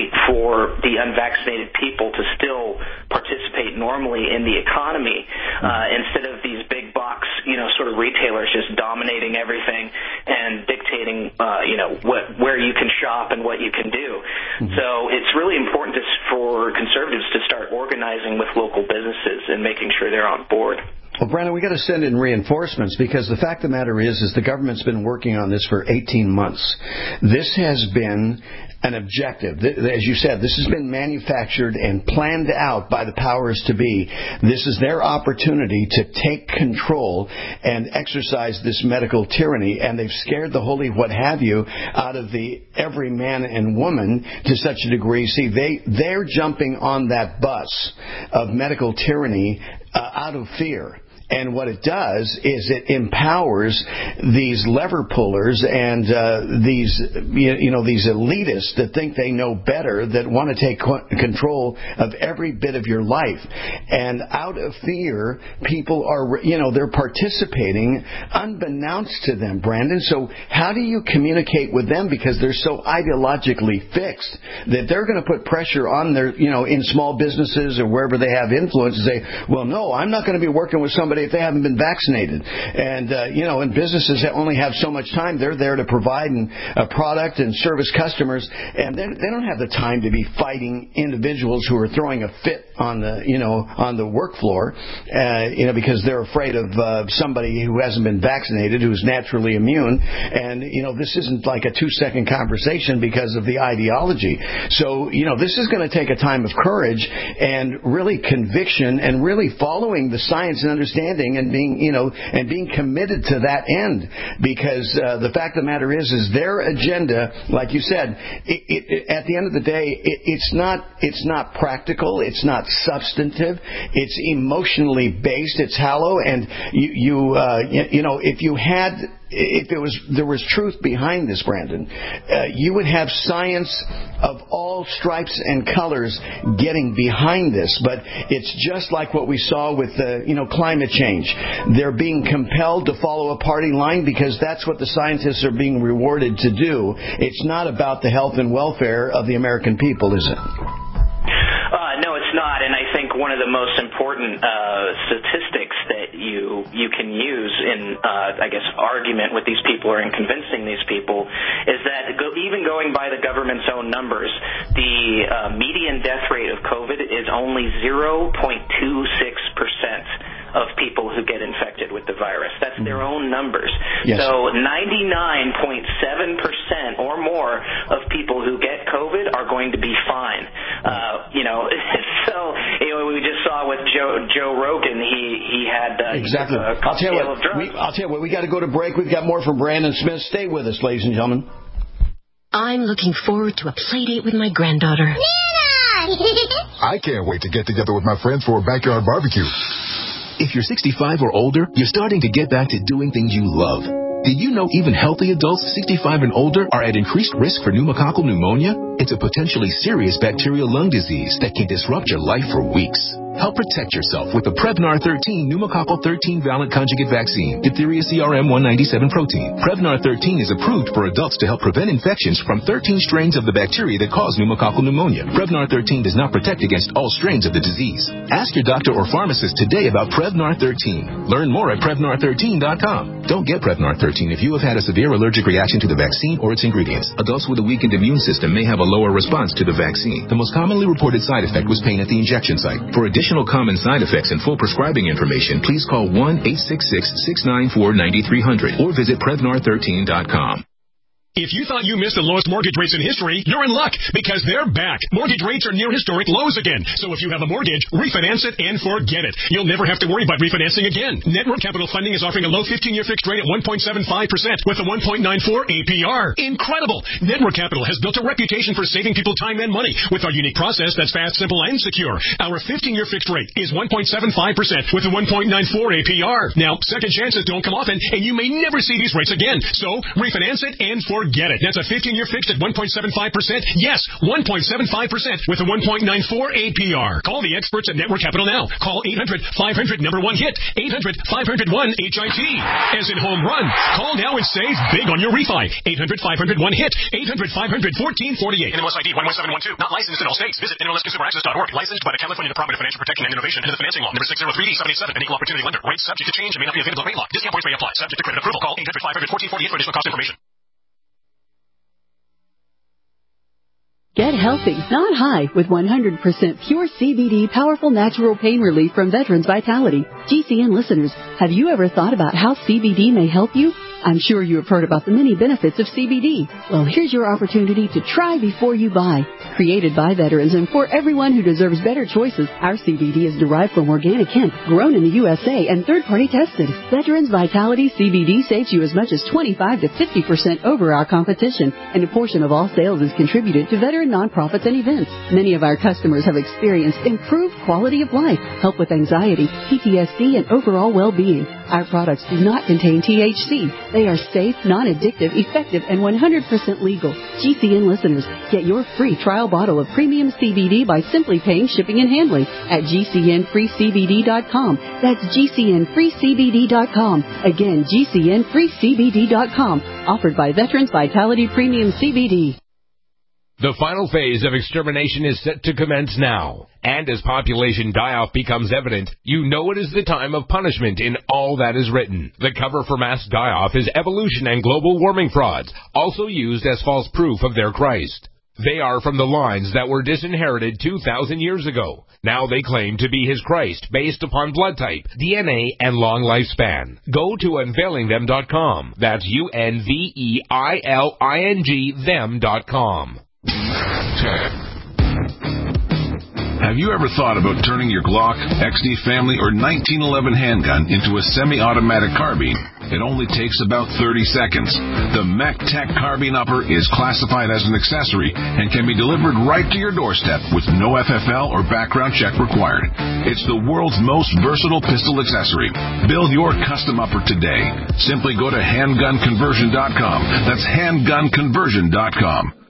for the unvaccinated people to still participate normally in the economy instead of these big box, sort of retailers just dominating everything and dictating, where you can shop and what you can do. So it's really important for conservatives to start organizing with local businesses and making sure they're on board. Well, Brandon, we got to send in reinforcements because the fact of the matter is the government's been working on this for 18 months. This has been an objective. As you said, this has been manufactured and planned out by the powers to be. This is their opportunity to take control and exercise this medical tyranny, and they've scared the holy what have you out of the every man and woman to such a degree. See, they're jumping on that bus of medical tyranny out of fear. And what it does is it empowers these lever pullers and these elitists that think they know better, that want to take control of every bit of your life. And out of fear, people are, they're participating unbeknownst to them, Brandon. So how do you communicate with them? Because they're so ideologically fixed that they're going to put pressure on their, in small businesses or wherever they have influence and say, well, no, I'm not going to be working with somebody if they haven't been vaccinated. And, and businesses only have so much time. They're there to provide a product and service customers, and they don't have the time to be fighting individuals who are throwing a fit on the work floor, because they're afraid of somebody who hasn't been vaccinated, who's naturally immune. And, this isn't like a 2-second conversation because of the ideology. So, this is going to take a time of courage and really conviction and really following the science and understanding and being committed to that end, because the fact of the matter is their agenda, like you said, at the end of the day, it's not practical, it's not substantive, it's emotionally based, it's hollow, and if there was truth behind this, Brandon, you would have science of all stripes and colors getting behind this. But it's just like what we saw with climate change. They're being compelled to follow a party line because that's what the scientists are being rewarded to do. It's not about the health and welfare of the American people, is it? No, it's not, and I think one of the most important statistics that you can use in, argument with these people or in convincing these people is that even going by the government's own numbers, the median death rate of COVID is only 0.26% of people who get infected with the virus. That's their own numbers. Yes. So 99.7% or more of people who get COVID are going to be fine. We just saw with Joe Rogan, he had exactly. I'll tell you what. We got to go to break. We've got more from Brandon Smith. Stay with us, ladies and gentlemen. I'm looking forward to a play date with my granddaughter. Nana! I can't wait to get together with my friends for a backyard barbecue. If you're 65 or older, you're starting to get back to doing things you love. Did you know even healthy adults 65 and older are at increased risk for pneumococcal pneumonia? It's a potentially serious bacterial lung disease that can disrupt your life for weeks. Help protect yourself with the Prevnar 13 pneumococcal 13 valent conjugate vaccine, diphtheria CRM 197 protein. Prevnar 13 is approved for adults to help prevent infections from 13 strains of the bacteria that cause pneumococcal pneumonia. Prevnar 13 does not protect against all strains of the disease. Ask your doctor or pharmacist today about Prevnar 13. Learn more at Prevnar13.com. Don't get Prevnar 13 if you have had a severe allergic reaction to the vaccine or its ingredients. Adults with a weakened immune system may have a lower response to the vaccine. The most commonly reported side effect was pain at the injection site. For additional common side effects and full prescribing information, please call 1-866-694-9300 or visit Prevnar13.com. If you thought you missed the lowest mortgage rates in history, you're in luck because they're back. Mortgage rates are near historic lows again. So if you have a mortgage, refinance it and forget it. You'll never have to worry about refinancing again. Network Capital Funding is offering a low 15-year fixed rate at 1.75% with a 1.94 APR. Incredible! Network Capital has built a reputation for saving people time and money with our unique process that's fast, simple, and secure. Our 15-year fixed rate is 1.75% with a 1.94 APR. Now, second chances don't come often, and you may never see these rates again. So refinance it and forget Forget it. That's a 15-year fixed at 1.75%. Yes, 1.75% with a 1.94 APR. Call the experts at Network Capital now. Call 800-500-1HIT. 800-500-1HIT. As in home run. Call now and save big on your refi. 800-500-1HIT. 800-500-1448. NMLS ID 11712. Not licensed in all states. Visit NMLSConsumerAccess.org. Licensed by the California Department of Financial Protection and Innovation and the Financing Law. Number 603D787. An equal opportunity lender. Rates subject to change and may not be available at rate lock. Discount points may apply. Subject to credit approval. Call 800-500-1448 for additional cost information. Get healthy, not high, with 100% pure CBD powerful natural pain relief from Veterans Vitality. GCN listeners, have you ever thought about how CBD may help you? I'm sure you have heard about the many benefits of CBD. Well, here's your opportunity to try before you buy. Created by veterans and for everyone who deserves better choices, our CBD is derived from organic hemp, grown in the USA, and third-party tested. Veterans Vitality CBD saves you as much as 25 to 50% over our competition, and a portion of all sales is contributed to veteran nonprofits and events. Many of our customers have experienced improved quality of life, help with anxiety, PTSD, and overall well-being. Our products do not contain THC. They are safe, non-addictive, effective, and 100% legal. GCN listeners, get your free trial bottle of premium CBD by simply paying shipping and handling at GCNFreeCBD.com. That's GCNFreeCBD.com. Again, GCNFreeCBD.com. Offered by Veterans Vitality Premium CBD. The final phase of extermination is set to commence now. And as population die-off becomes evident, you know it is the time of punishment in all that is written. The cover for mass die-off is evolution and global warming frauds, also used as false proof of their Christ. They are from the lines that were disinherited 2,000 years ago. Now they claim to be his Christ based upon blood type, DNA, and long lifespan. Go to unveilingthem.com. That's UNVEILING them.com. Have you ever thought about turning your Glock, XD Family, or 1911 handgun into a semi-automatic carbine? It only takes about 30 seconds. The MacTac Carbine Upper is classified as an accessory and can be delivered right to your doorstep with no FFL or background check required. It's the world's most versatile pistol accessory. Build your custom upper today. Simply go to handgunconversion.com. That's handgunconversion.com.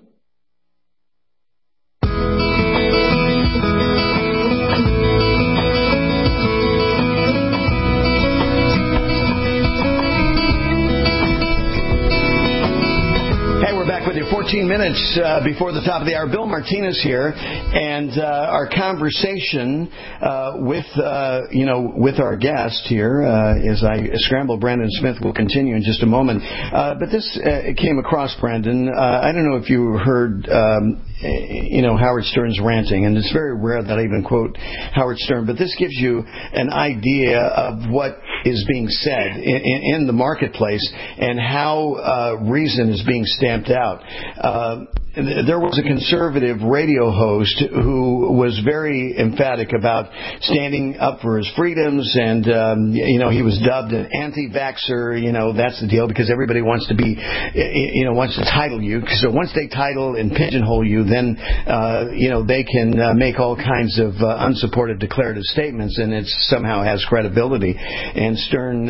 With you 14 minutes before the top of the hour. Bill Martinez here, and our conversation with our guest here, as I scramble Brandon Smith, will continue in just a moment. But this came across, Brandon. I don't know if you heard Howard Stern's ranting, and it's very rare that I even quote Howard Stern, but this gives you an idea of what is being said in the marketplace and how reason is being stamped out. There was a conservative radio host who was very emphatic about standing up for his freedoms, and he was dubbed an anti-vaxxer. That's the deal, because everybody wants to be, wants to title you. So once they title and pigeonhole you, then they can make all kinds of unsupported declarative statements, and it somehow has credibility. And Stern,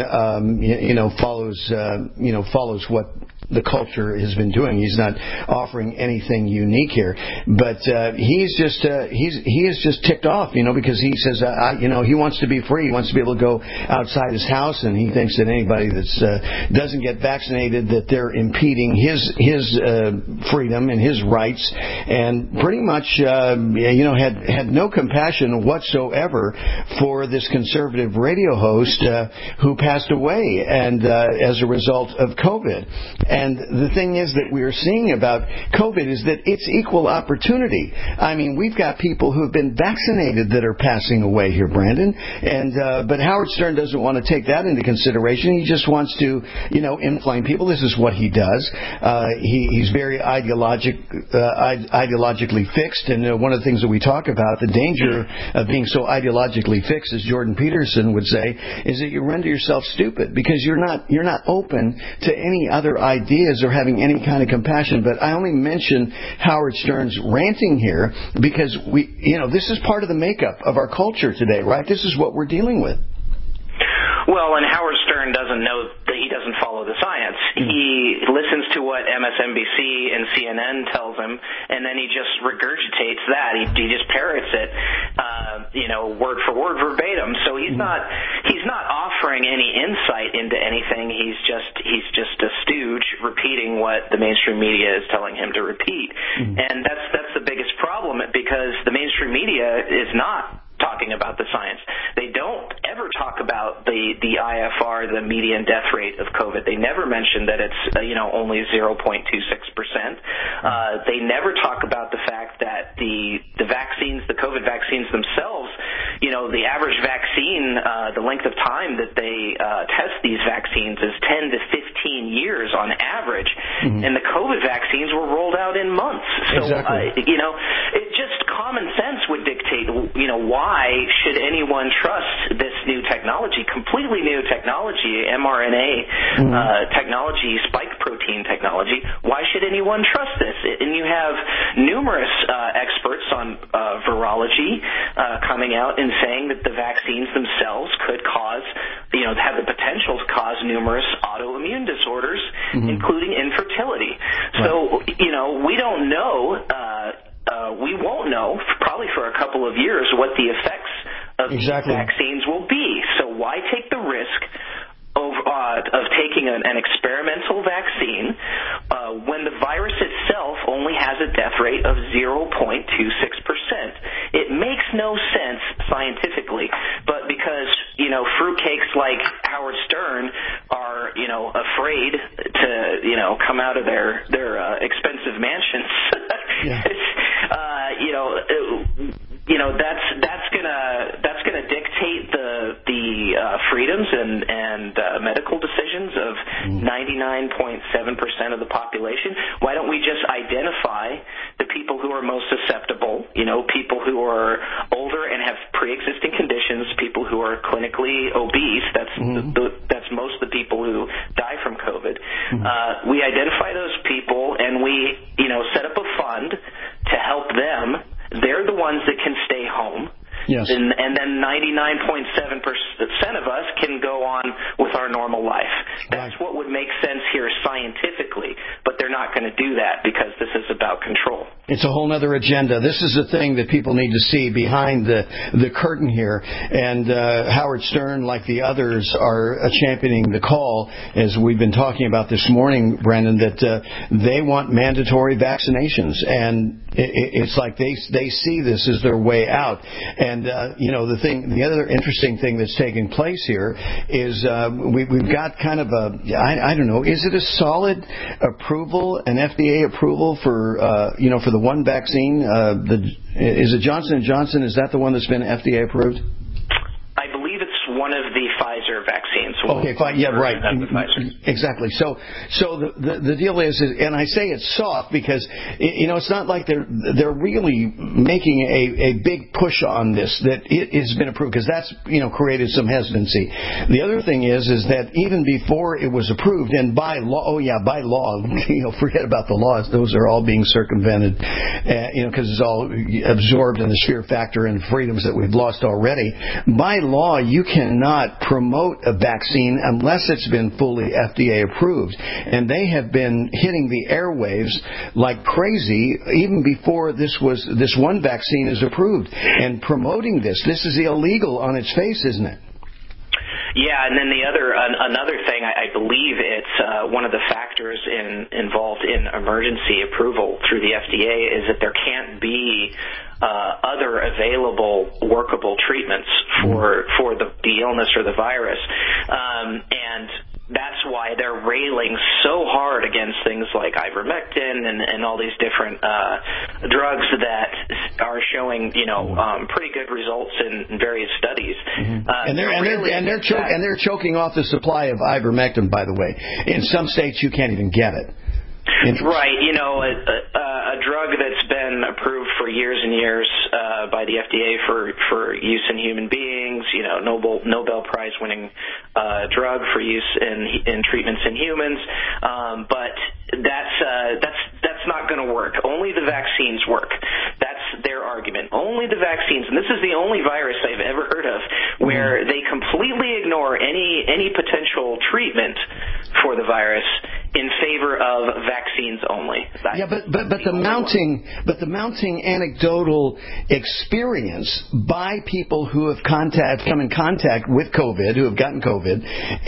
follows what the culture has been doing. He's not offering anything unique here, but he is just ticked off, because he says, he wants to be free. He wants to be able to go outside his house, and he thinks that anybody that doesn't get vaccinated, that they're impeding his freedom and his rights, and pretty much had no compassion whatsoever for this conservative radio host who passed away and as a result of COVID. And the thing is that we are seeing about COVID is that it's equal opportunity. I mean, we've got people who have been vaccinated that are passing away here, Brandon. And but Howard Stern doesn't want to take that into consideration. He just wants to, inflame people. This is what he does. He's very ideologically fixed. And one of the things that we talk about, the danger of being so ideologically fixed, as Jordan Peterson would say, is that you render yourself stupid because you're not open to any other ideas or having any kind of compassion. But I only mention Howard Stern's ranting here because this is part of the makeup of our culture today, right? This is what we're dealing with. Well, and Howard Stern doesn't know that he doesn't follow the science. He listens to what MSNBC and CNN tells him, and then he just regurgitates that. He just parrots it, word for word, verbatim. So he's not offering any insight into anything. He's just a stooge repeating what the mainstream media is telling him to repeat, and that's the biggest problem, because the mainstream media is not talking about the science. They don't ever talk about the IFR, the median death rate of COVID. They never mention that it's only 0.26%. They never talk about the fact that the vaccines, the COVID vaccines themselves, the average vaccine, the length of time that they test these vaccines is 10 to 15 years on average, and the COVID vaccines were rolled out in months. So exactly. It just common sense would dictate, why should anyone trust this new technology, completely new technology, mRNA technology, spike protein technology? Why should anyone trust this? And you have numerous experts on virology coming out and saying that the vaccines themselves could cause, have the potential to cause numerous autoimmune disorders, including infertility. Right. So, we don't know. We won't know probably for a couple of years what the effects of these vaccines will be. So why take the risk of taking an experimental vaccine when the virus itself only has a death rate of 0.26%? It makes no sense scientifically, but because fruitcakes like Howard Stern are afraid to come out of their expensive mansions. That's gonna dictate the freedoms and medical decisions of 99.7% of the population. Why don't we just identify the people who are most susceptible? People who are older and have pre-existing conditions, people who are clinically obese. That's most of the people who die from COVID. We identify those people and we set up a fund to help them. They're the ones that can stay home. Yes. And then 99.7% of us can go on with our normal life. That's what would make sense here scientifically, but they're not going to do that because this is about control. It's a whole other agenda. This is the thing that people need to see behind the curtain here. And Howard Stern, like the others, are championing the call, as we've been talking about this morning, Brandon, that they want mandatory vaccinations. And it's like they see this as their way out. And the other interesting thing that's taking place here is we've got kind of I don't know, is it a solid approval, an FDA approval for the one vaccine? Is it Johnson & Johnson? Is that the one that's been FDA approved? I believe it's one of the Pfizer vaccines. Okay, fine. Yeah, right. Exactly. So the deal is, and I say it's soft because it's not like they're really making a big push on this that it has been approved, because that's created some hesitancy. The other thing is that even before it was approved, and by law, forget about the laws; those are all being circumvented, because it's all absorbed in the sheer factor and freedoms that we've lost already. By law, you cannot promote a vaccine unless it's been fully FDA approved. And they have been hitting the airwaves like crazy even before this one vaccine is approved. And promoting this is illegal on its face, isn't it? Yeah, and then another thing, I believe it's one of the factors involved in emergency approval through the FDA is that there can't be other available workable treatments for the illness or the virus, and that's why they're railing so hard against things like ivermectin and all these different drugs that are showing pretty good results in various studies. And they're choking off the supply of ivermectin, by the way. In some states, you can't even get it. Right, a drug that's been approved for years and years by the FDA for use in human beings, Nobel Prize winning drug for use in treatments in humans, but that's not going to work. Only the vaccines work. That's their argument. Only the vaccines, and this is the only virus I've ever heard of where they completely ignore any potential treatment for the virus in favor of vaccines only. Yeah, but the mounting anecdotal experience by people who have come in contact with COVID, who have gotten COVID,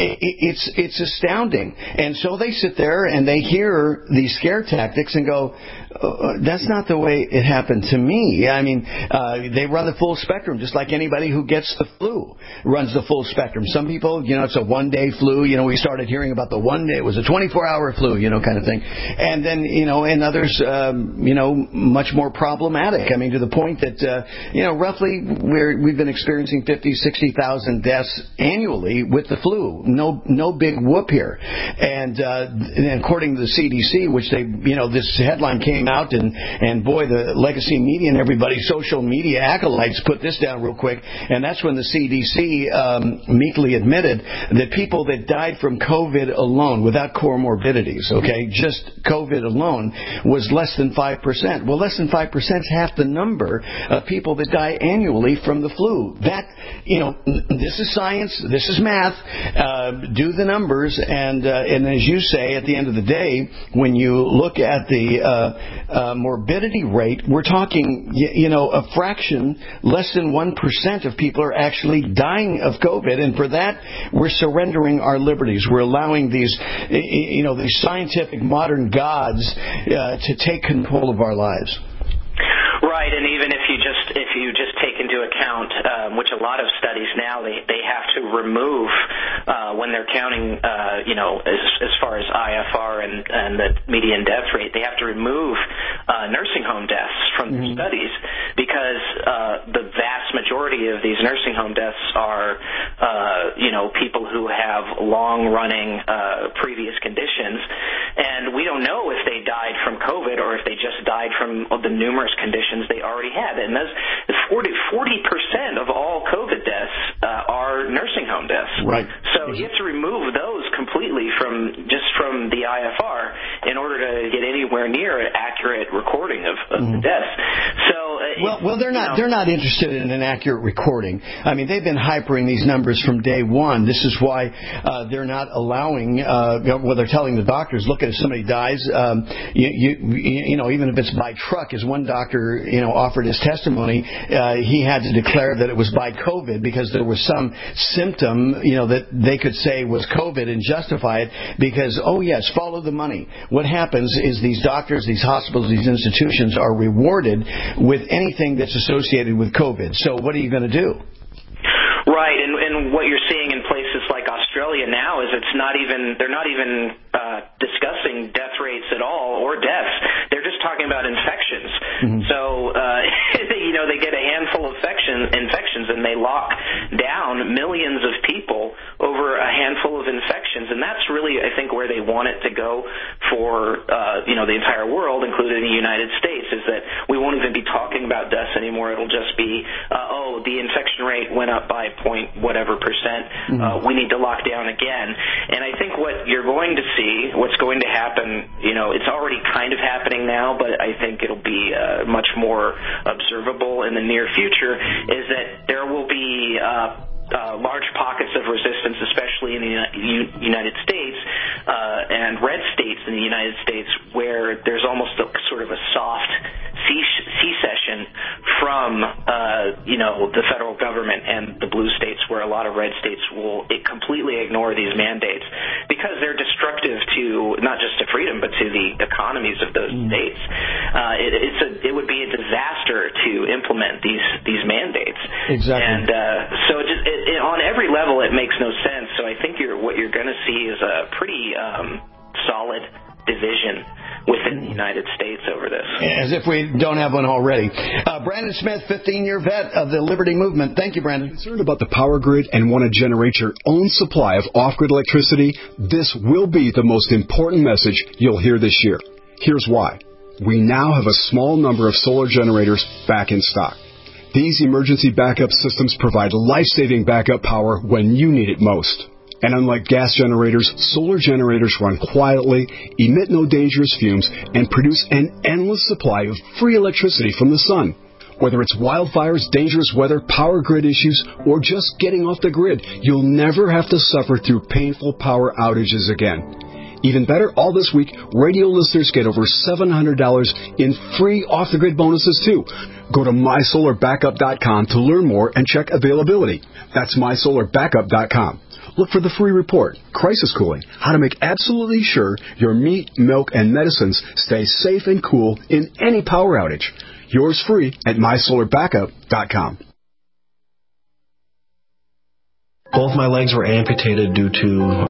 it's astounding. And so they sit there and they hear these scare tactics and go, that's not the way it happened to me. I mean, they run the full spectrum, just like anybody who gets the flu runs the full spectrum. Some people, it's a one-day flu. We started hearing about the one day. It was a 24-hour flu, kind of thing. And then, and others, much more problematic. I mean, to the point that, roughly we've been experiencing 50, 60,000 deaths annually with the flu. No big whoop here. And according to the CDC, which this headline came out, and boy, the legacy media and everybody, social media acolytes put this down real quick, and that's when the CDC meekly admitted that people that died from COVID alone, without comorbidities, just COVID alone, was less than 5%. Well, less than 5% is half the number of people that die annually from the flu. That, this is science, this is math. Do the numbers, and as you say, at the end of the day, when you look at the morbidity rate, we're talking, a fraction, less than 1% of people are actually dying of COVID, and for that, we're surrendering our liberties. We're allowing these scientific modern gods to take control of our lives. Right, and even if you just take into account, which a lot of studies now they have to remove when they're counting, as far as IFR and the median death rate, they have to remove nursing home deaths from their studies because the vast majority of these nursing home deaths are, people who have long-running previous conditions, and we don't know if they died from COVID or if they just died from the numerous conditions they already had. And those 40% of all COVID deaths are nursing home deaths. Right. So you have to remove those completely from the IFR in order to get anywhere near an accurate recording of the deaths. So well, they're not interested in an accurate recording. I mean, they've been hypering these numbers from day one. This is why they're not allowing. They're telling the doctors, look, if somebody dies, even if it's by truck, as one doctor offered his testimony, he had to declare that it was by COVID because there was some symptom that they could say was COVID and justify it because, follow the money. What happens is these doctors, these hospitals, these institutions are rewarded with anything that's associated with COVID. So what are you going to do? Right, and what you're seeing in places like Australia now is they're not even discussing death rates at all or deaths. They're just talking about infections. So they get a handful of infections and they lock down millions of people over a handful of infections, and that's really, I think, where they want it to go for the entire world, including the United States, is that we won't even be talking about deaths anymore. It'll just be the infection rate went up by point whatever percent. We need to lock down again. And I think what you're going to see, what's going to happen, it's already kind of happening now, but I think it'll be much more observable in the near future, is that there will be large pockets of resistance, especially in the United States and red states in the United States, where there's almost sort of a soft secession from the federal government and the blue states, where a lot of red states will completely ignore these mandates because they're destructive to not just to freedom but to the economies of those states. It would be a disaster to implement these mandates. Exactly. And so on every level it makes no sense. So I think what you're going to see is a pretty solid division within the United States over this. As if we don't have one already. Brandon Smith, 15-year vet of the Liberty Movement. Thank you, Brandon. Concerned about the power grid and want to generate your own supply of off-grid electricity? This will be the most important message you'll hear this year. Here's why. We now have a small number of solar generators back in stock. These emergency backup systems provide life-saving backup power when you need it most. And unlike gas generators, solar generators run quietly, emit no dangerous fumes, and produce an endless supply of free electricity from the sun. Whether it's wildfires, dangerous weather, power grid issues, or just getting off the grid, you'll never have to suffer through painful power outages again. Even better, all this week, radio listeners get over $700 in free off-the-grid bonuses, too. Go to MySolarBackup.com to learn more and check availability. That's MySolarBackup.com. Look for the free report, Crisis Cooling, how to make absolutely sure your meat, milk, and medicines stay safe and cool in any power outage. Yours free at MySolarBackup.com. Both my legs were amputated due to